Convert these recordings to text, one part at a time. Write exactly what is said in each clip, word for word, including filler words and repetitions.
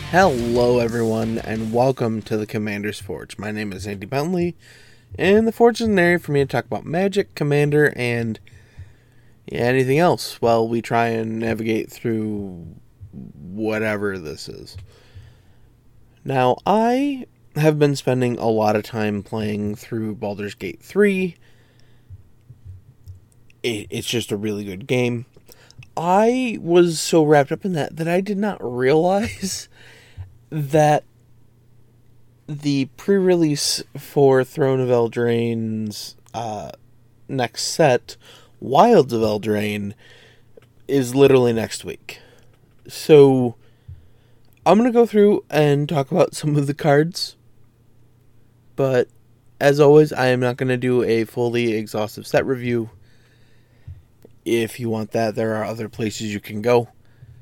Hello everyone, and welcome to the Commander's Forge. My name is Andy Bentley, and the Forge is an area for me to talk about Magic, Commander, and yeah, anything else while we try and navigate through whatever this is. Now, I have been spending a lot of time playing through Baldur's Gate three. It, it's just a really good game. I was so wrapped up in that that I did not realize that the pre-release for Throne of Eldraine's uh, next set, Wilds of Eldraine, is literally next week. So, I'm going to go through and talk about some of the cards. But, as always, I am not going to do a fully exhaustive set review. If you want that, there are other places you can go.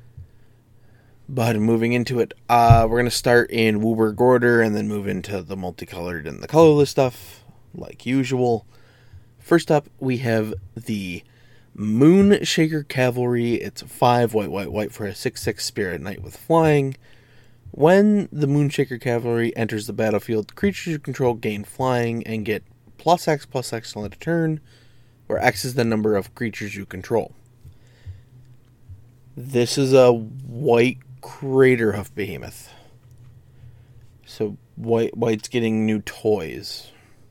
But moving into it, uh, we're going to start in WUBRG order and then move into the multicolored and the colorless stuff, like usual. First up, we have the Moonshaker Cavalry. It's five white, white, white for a six six Spirit Knight with flying. When the Moonshaker Cavalry enters the battlefield, creatures you control gain flying and get plus X, plus X till end of turn, where X is the number of creatures you control. This is a white Craterhoof Behemoth. So white white's getting new toys.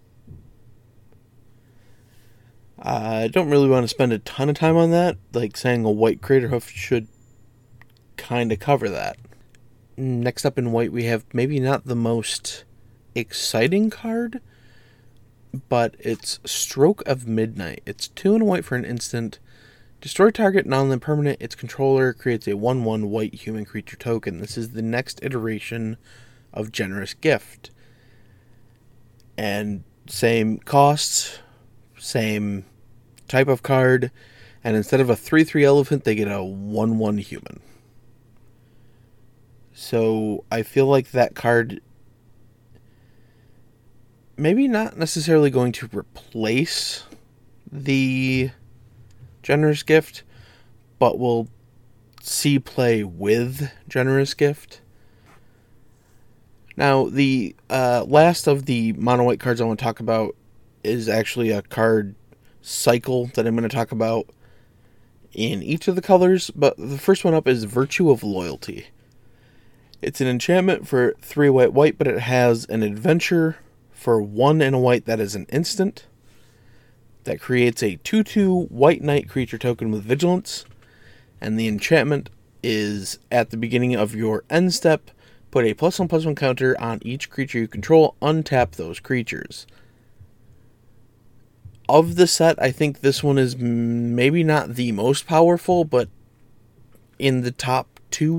I don't really want to spend a ton of time on that. Like saying a white Craterhoof should kind of cover that. Next up in white we have maybe not the most exciting card, but it's Stroke of Midnight. It's two and a white for an instant. Destroy target non-land permanent. Its controller creates a one one white human creature token. This is the next iteration of Generous Gift. And same costs, same type of card, and instead of a three three elephant, they get a one one human. So I feel like that card maybe not necessarily going to replace the Generous Gift, but we'll see play with Generous Gift. Now, the uh, last of the mono-white cards I want to talk about is actually a card cycle that I'm going to talk about in each of the colors, but the first one up is Virtue of Loyalty. It's an enchantment for three white, white, but it has an adventure for one and a white that is an instant. That creates a two two white knight creature token with vigilance. And the enchantment is at the beginning of your end step, put a plus one plus one counter on each creature you control, untap those creatures. Of the set, I think this one is maybe not the most powerful, but in the top two.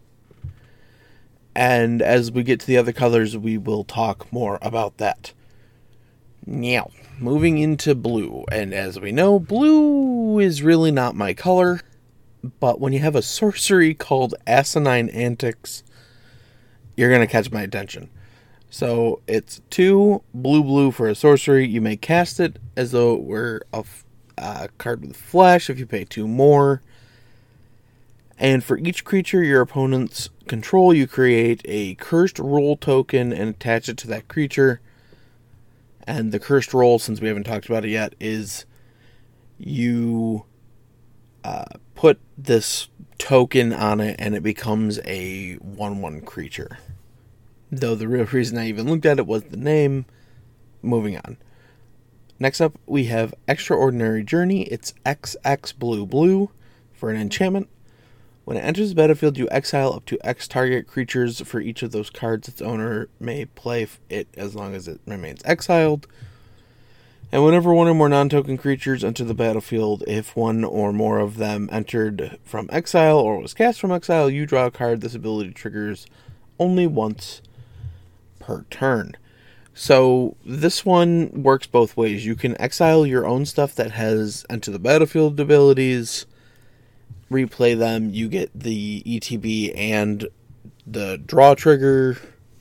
And as we get to the other colors, we will talk more about that. Now, moving into blue, and as we know, blue is really not my color, but when you have a sorcery called Asinine Antics, you're going to catch my attention. So, it's two blue blue for a sorcery. You may cast it as though it were a uh, card with flash if you pay two more. And for each creature your opponents control, you create a cursed role token and attach it to that creature. And the cursed role, since we haven't talked about it yet, is you uh, put this token on it and it becomes a one one creature. Though the real reason I even looked at it was the name. Moving on. Next up, we have Extraordinary Journey. It's X X blue blue for an enchantment. When it enters the battlefield, you exile up to X target creatures for each of those cards. Its owner may play it as long as it remains exiled. And whenever one or more non-token creatures enter the battlefield, if one or more of them entered from exile or was cast from exile, you draw a card. This ability triggers only once per turn. So this one works both ways. You can exile your own stuff that has enter the battlefield abilities, replay them, you get the E T B and the draw trigger.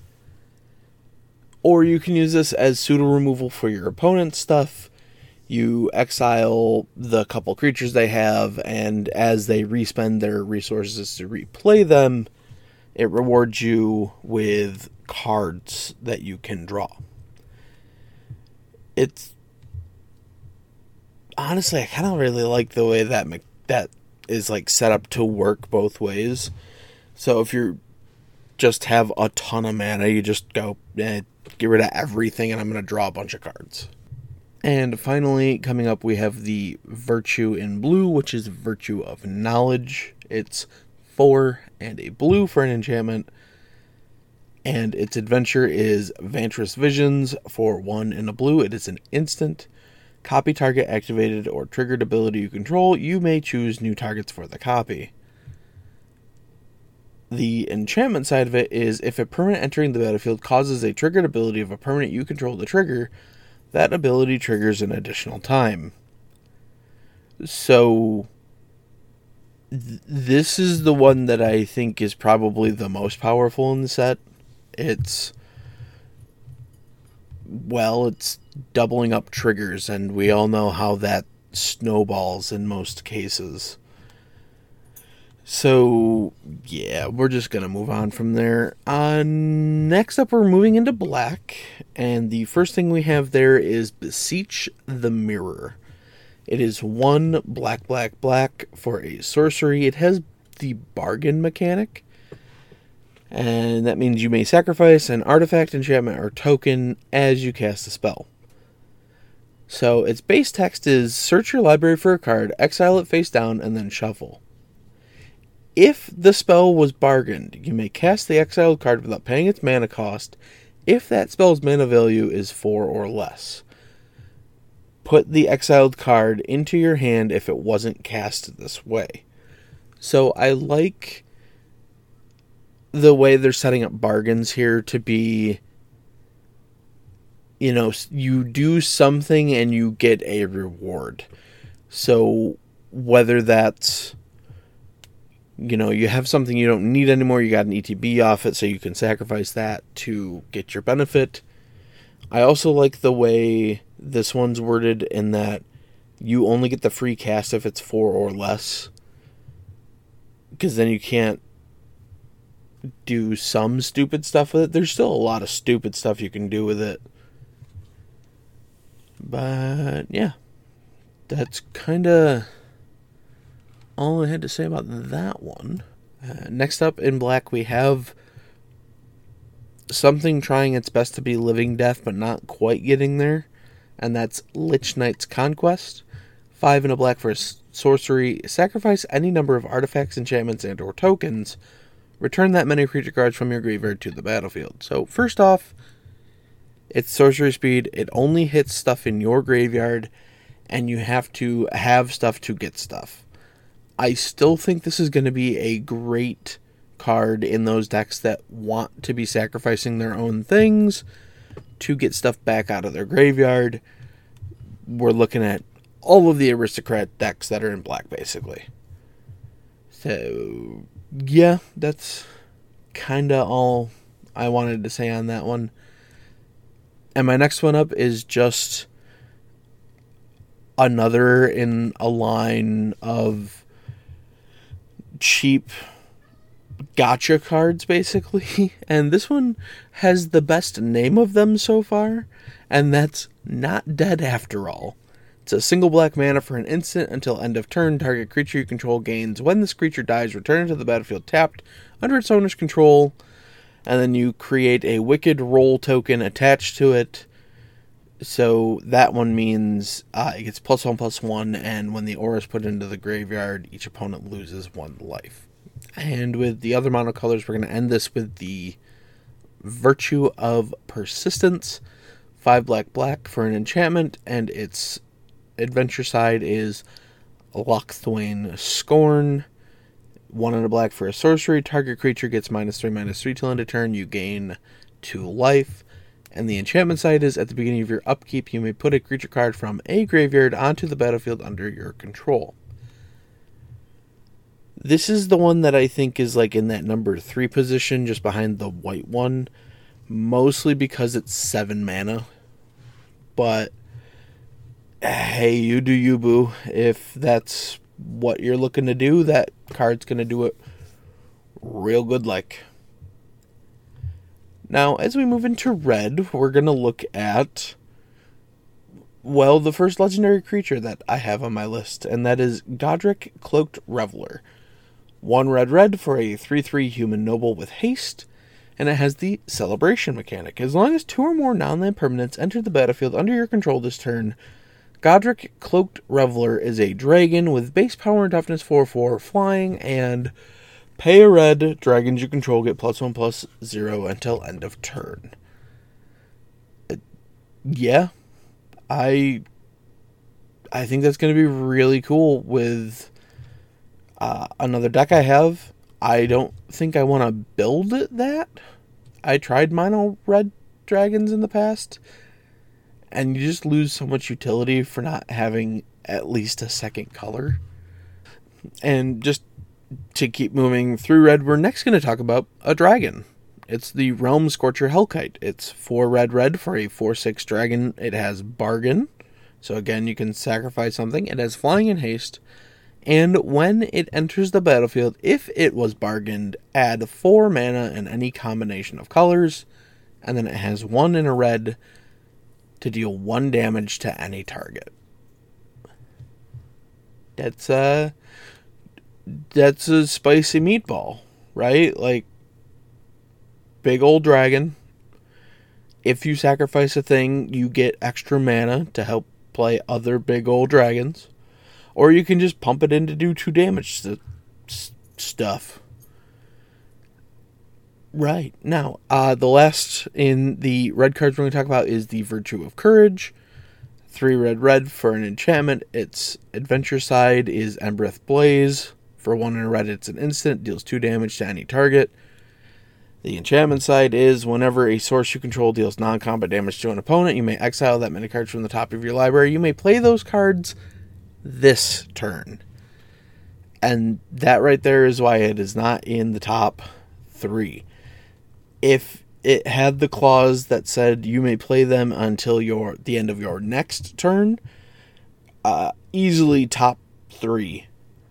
Or you can use this as pseudo removal for your opponent's stuff. You exile the couple creatures they have, and as they respend their resources to replay them, it rewards you with cards that you can draw. It's honestly, I kind of really like the way that that is like set up to work both ways. So if you just have a ton of mana, you just go eh, get rid of everything, and I'm going to draw a bunch of cards. And finally, coming up, we have the Virtue in blue, which is Virtue of Knowledge. It's four and a blue for an enchantment. And its adventure is Vantress Visions for one and a blue. It is an instant. Copy target activated or triggered ability you control. You may choose new targets for the copy. The enchantment side of it is if a permanent entering the battlefield causes a triggered ability of a permanent you control to trigger, that ability triggers an additional time. So, th- this is the one that I think is probably the most powerful in the set. It's, well, it's doubling up triggers, and we all know how that snowballs in most cases. So, yeah, we're just going to move on from there. Uh, next up, we're moving into black. And the first thing we have there is Beseech the Mirror. It is one black, black, black for a sorcery. It has the bargain mechanic. And that means you may sacrifice an artifact, enchantment, or token as you cast a spell. So, its base text is search your library for a card, exile it face down, and then shuffle. If the spell was bargained, you may cast the exiled card without paying its mana cost if that spell's mana value is four or less. Put the exiled card into your hand if it wasn't cast this way. So I like the way they're setting up bargains here to be, you know, you do something and you get a reward. So whether that's, you know, you have something you don't need anymore, you got an E T B off it, so you can sacrifice that to get your benefit. I also like the way this one's worded in that you only get the free cast if it's four or less. Because then you can't do some stupid stuff with it. There's still a lot of stupid stuff you can do with it. But, yeah. That's kind of all I had to say about that one. Uh, next up in black, we have something trying its best to be Living Death, but not quite getting there. And that's Lich Knight's Conquest. Five and a black for a sorcery. Sacrifice any number of artifacts, enchantments, and or tokens. Return that many creature cards from your graveyard to the battlefield. So, first off, it's sorcery speed. It only hits stuff in your graveyard, and you have to have stuff to get stuff. I still think this is going to be a great card in those decks that want to be sacrificing their own things to get stuff back out of their graveyard. We're looking at all of the aristocrat decks that are in black, basically. So, yeah, that's kind of all I wanted to say on that one. And my next one up is just another in a line of cheap gotcha cards, basically. And this one has the best name of them so far, and that's Not Dead After All. It's a single black mana for an instant until end of turn. Target creature you control gains. When this creature dies, return it to the battlefield tapped under its owner's control, and then you create a Wicked Roll token attached to it. So that one means uh, it gets plus one, plus one, and when the aura is put into the graveyard, each opponent loses one life. And with the other monocolors, we're going to end this with the Virtue of Persistence. Five black, black for an enchantment, and its adventure side is Locthwain Scorn. One and a black for a sorcery. Target creature gets minus three, minus three till end of turn. You gain two life. And the enchantment side is, at the beginning of your upkeep, you may put a creature card from a graveyard onto the battlefield under your control. This is the one that I think is like in that number three position, just behind the white one. Mostly because it's seven mana. But, hey, you do you, boo. If that's what you're looking to do, that card's going to do it real good like. Now, as we move into red, we're going to look at, well, the first legendary creature that I have on my list, and that is Godric Cloaked Reveler. One red red for a three three human noble with haste, and it has the celebration mechanic. As long as two or more non-land permanents enter the battlefield under your control this turn, Godric Cloaked Reveler is a dragon with base power and toughness four four, flying, and pay a red, dragons you control get plus one plus zero until end of turn. Uh, yeah, I I think that's going to be really cool with uh, another deck I have. I don't think I want to build that. I tried mono red dragons in the past, and you just lose so much utility for not having at least a second color. And just to keep moving through red, we're next going to talk about a dragon. It's the Realm Scorcher Hellkite. It's four red red for a four six dragon. It has Bargain. So again, you can sacrifice something. It has Flying and Haste. And when it enters the battlefield, if it was bargained, add four mana in any combination of colors. And then it has one in a red to deal one damage to any target. That's a, that's a spicy meatball, right? Like, big old dragon. If you sacrifice a thing, you get extra mana to help play other big old dragons. Or you can just pump it in to do two damage to stuff. Right. Now, uh, the last in the red cards we're going to talk about is the Virtue of Courage. Three red red for an enchantment. Its adventure side is Embereth Blaze. For one in a red, it's an instant. Deals two damage to any target. The enchantment side is whenever a source you control deals non-combat damage to an opponent, you may exile that many cards from the top of your library. You may play those cards this turn. And that right there is why it is not in the top three. If it had the clause that said you may play them until your the end of your next turn, uh, easily top three.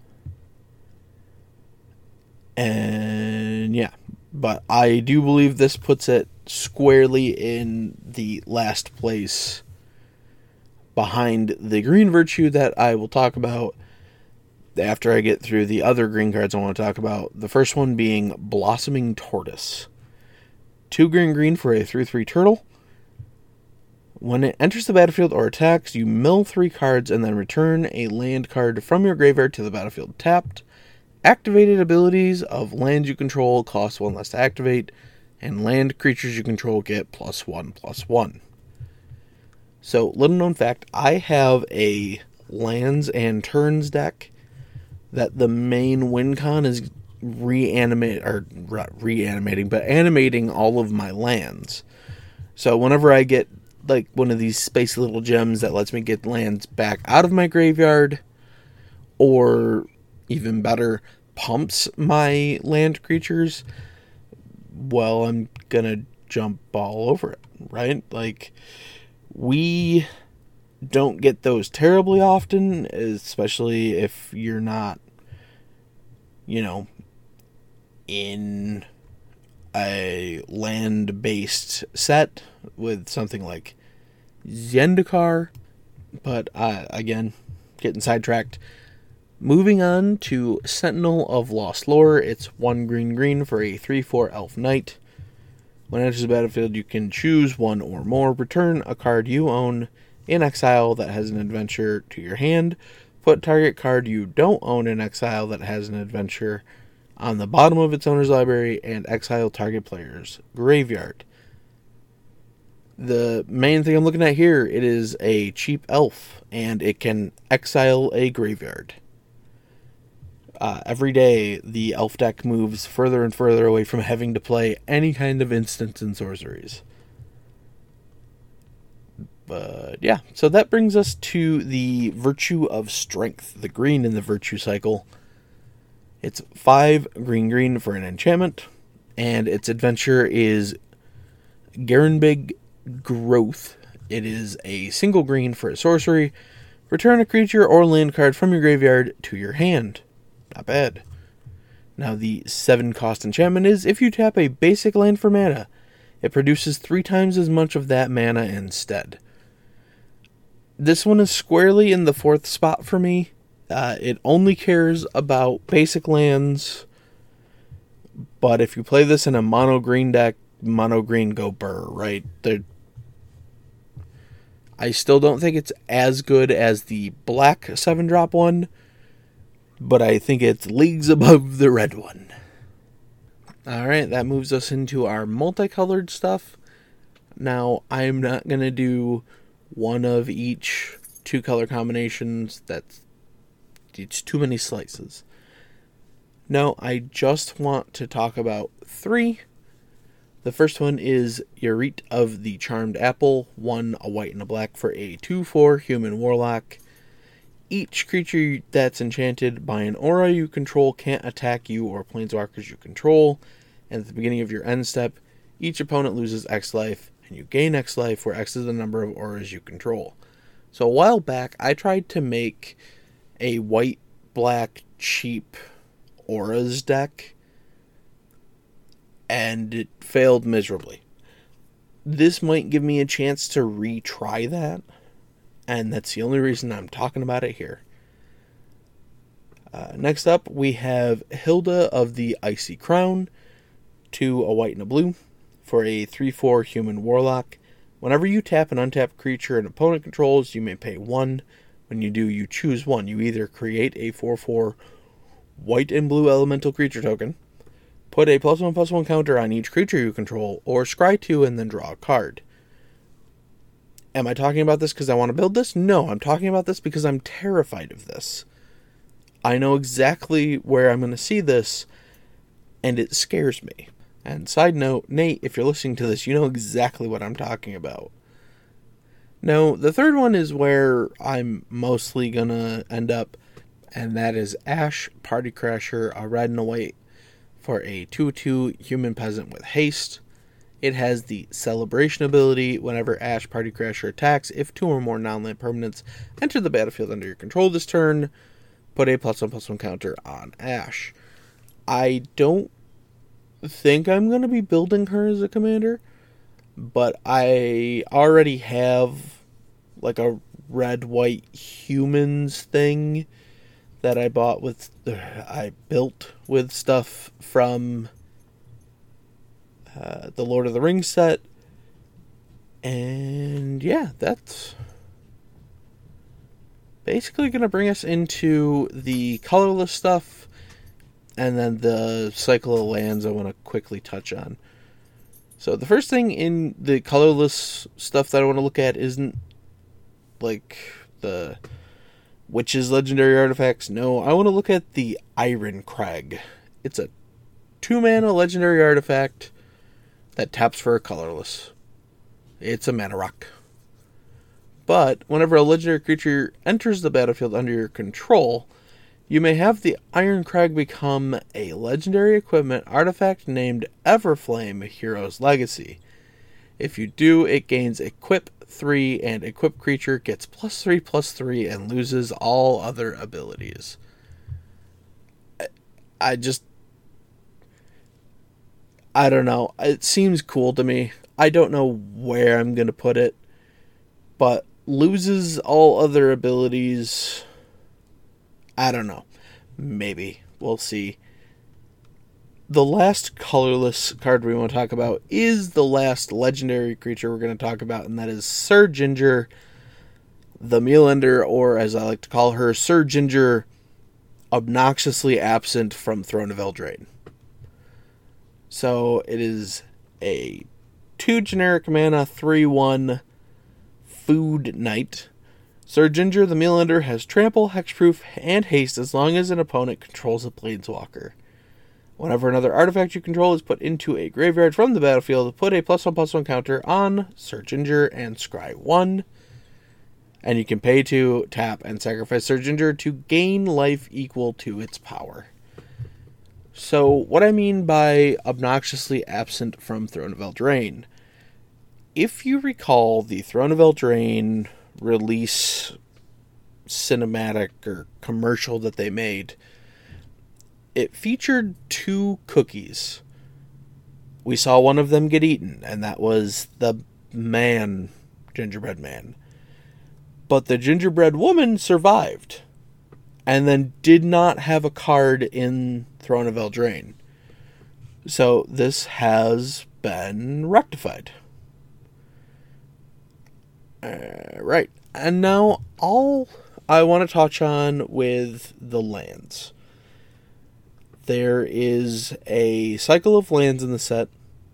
And yeah, but I do believe this puts it squarely in the last place behind the green virtue that I will talk about after I get through the other green cards I want to talk about. The first one being Blossoming Tortoise. Two green green for a three three turtle. When it enters the battlefield or attacks, you mill three cards and then return a land card from your graveyard to the battlefield tapped. Activated abilities of land you control cost one less to activate, and land creatures you control get plus one plus one. So, little known fact, I have a lands and turns deck that the main win con is reanimate or reanimating, but animating all of my lands. So whenever I get like one of these spicy little gems that lets me get lands back out of my graveyard, or even better, pumps my land creatures, well, I'm gonna jump all over it, right? Like, we don't get those terribly often, especially if you're not, you know, in a land-based set with something like Zendikar. But, uh, again, getting sidetracked. Moving on to Sentinel of Lost Lore. It's one green green for a three four elf knight. When it enters the battlefield, you can choose one or more. Return a card you own in exile that has an adventure to your hand. Put target card you don't own in exile that has an adventure on the bottom of its owner's library, and exile target player's graveyard. The main thing I'm looking at here, it is a cheap elf, and it can exile a graveyard. Uh, every day, the elf deck moves further and further away from having to play any kind of instants and sorceries. But yeah, so that brings us to the Virtue of Strength, the green in the Virtue cycle. It's five green green for an enchantment, and its adventure is Garenbig Growth. It is a single green for a sorcery. Return a creature or land card from your graveyard to your hand. Not bad. Now the seven cost enchantment is, if you tap a basic land for mana, It produces three times as much of that mana instead. This one is squarely in the fourth spot for me. Uh, it only cares about basic lands, but if you play this in a mono green deck, mono green go burr, right? They're, I still don't think it's as good as the black seven drop one, but I think it's leagues above the red one. Alright, that moves us into our multicolored stuff. Now, I'm not going to do one of each two color combinations. That's it's too many slices. No, I just want to talk about three. The first one is Yrite of the Charmed Apple, one a white and a black for a two four human warlock. Each creature that's enchanted by an aura you control can't attack you or planeswalkers you control. And at the beginning of your end step, each opponent loses X life, and you gain X life, where X is the number of auras you control. So a while back, I tried to make a white-black cheap auras deck, and it failed miserably. This might give me a chance to retry that, and that's the only reason I'm talking about it here. Uh, next up, we have Hilda of the Icy Crown, two a white and a blue, for a three four human warlock. Whenever you tap an untapped creature an opponent controls, you may pay one. When you do, you choose one. You either create a four four white and blue elemental creature token, put a plus one plus one counter on each creature you control, or scry two and then draw a card. Am I talking about this because I want to build this? No, I'm talking about this because I'm terrified of this. I know exactly where I'm going to see this, and it scares me. And side note, Nate, if you're listening to this, you know exactly what I'm talking about. Now, the third one is where I'm mostly going to end up, and that is Ash Party Crasher, a red and a white, for a two two human peasant with haste. It has the Celebration ability. Whenever Ash Party Crasher attacks, if two or more non-land permanents enter the battlefield under your control this turn, put a plus one plus one counter on Ash. I don't think I'm going to be building her as a commander, but I already have like a red-white humans thing that I bought with, I built with stuff from uh, the Lord of the Rings set, and yeah, that's basically going to bring us into the colorless stuff. And then the cycle of lands I want to quickly touch on. So the first thing in the colorless stuff that I want to look at isn't like the Witch's legendary artifacts. No, I want to look at the Irencrag. It's a two mana legendary artifact that taps for a colorless. It's a mana rock. But whenever a legendary creature enters the battlefield under your control, you may have the Irencrag become a legendary equipment artifact named Everflame Hero's Legacy. If you do, it gains Equip three, and Equip creature gets plus three, plus three, and loses all other abilities. I, I just... I don't know. It seems cool to me. I don't know where I'm going to put it, but loses all other abilities... I don't know. Maybe. We'll see. The last colorless card we want to talk about is the last legendary creature we're going to talk about, and that is Sir Ginger, the Mealender, or as I like to call her, Sir Ginger, obnoxiously absent from Throne of Eldraine. So it is a two generic mana, three one food knight. Sir Ginger the Mealender has trample, hexproof, and haste as long as an opponent controls a planeswalker. Whenever another artifact you control is put into a graveyard from the battlefield, put a plus one plus one counter on Sir Ginger and scry one. And you can pay to tap and sacrifice Sir Ginger to gain life equal to its power. So, what I mean by obnoxiously absent from Throne of Eldraine. If you recall the Throne of Eldraine release cinematic or commercial that they made, it featured two cookies. we saw one of them get eaten, and that was the man, gingerbread man. But the gingerbread woman survived, and then did not have a card in Throne of Eldraine. So this has been rectified. Uh, right, and now all I want to touch on with the lands. There is a cycle of lands in the set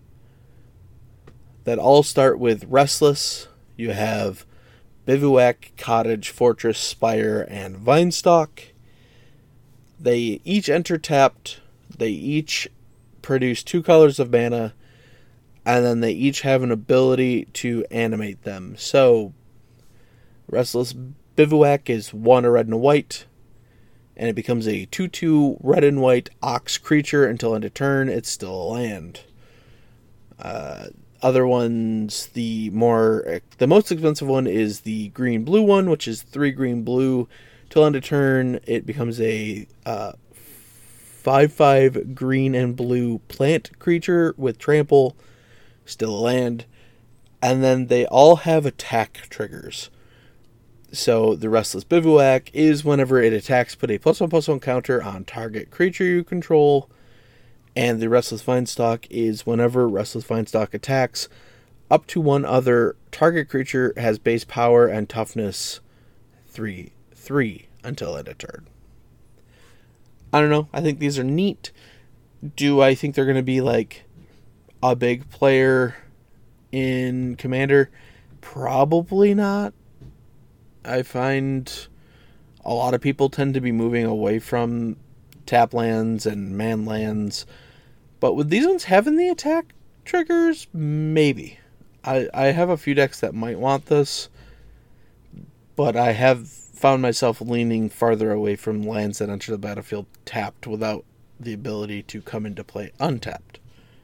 that all start with Restless. You have Bivouac, Cottage, Fortress, Spire, and Vinestock. They each enter tapped. They each produce two colors of mana, and then they each have an ability to animate them. So, Restless Bivouac is one a red and a white, and it becomes a two two red and white Ox creature until end of turn. It's still a land. Uh, other ones, the more the most expensive one is the green blue one, which is three green blue. Till end of turn, it becomes a uh, five five green and blue plant creature with trample, still a land. And then they all have attack triggers. So the Restless Bivouac is whenever it attacks, put a plus one plus one counter on target creature you control. And the Restless Vinestock is whenever Restless Vinestock attacks, up to one other target creature has base power and toughness three three until end of turn. I don't know. I think these are neat. Do I think they're going to be like a big player in Commander? Probably not. I find a lot of people tend to be moving away from tap lands and man lands. But with these ones having the attack triggers, maybe. I, I have a few decks that might want this, but I have found myself leaning farther away from lands that enter the battlefield tapped without the ability to come into play untapped.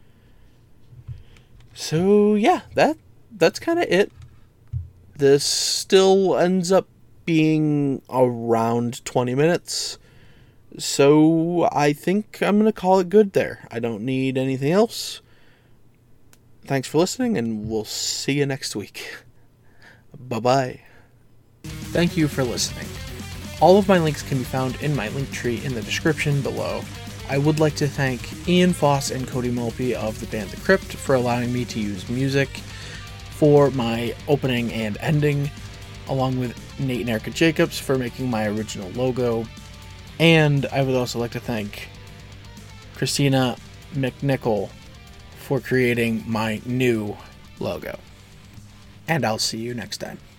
So yeah, that that's kind of it. This still ends up being around twenty minutes. So I think I'm going to call it good there. I don't need anything else. Thanks for listening, and we'll see you next week. Bye-bye. Thank you for listening. All of my links can be found in my link tree in the description below. I would like to thank Ian Foss and Cody Mulpey of the band The Crypt for allowing me to use music for my opening and ending, along with Nate and Erica Jacobs for making my original logo. And I would also like to thank Christina McNichol for creating my new logo. And I'll see you next time.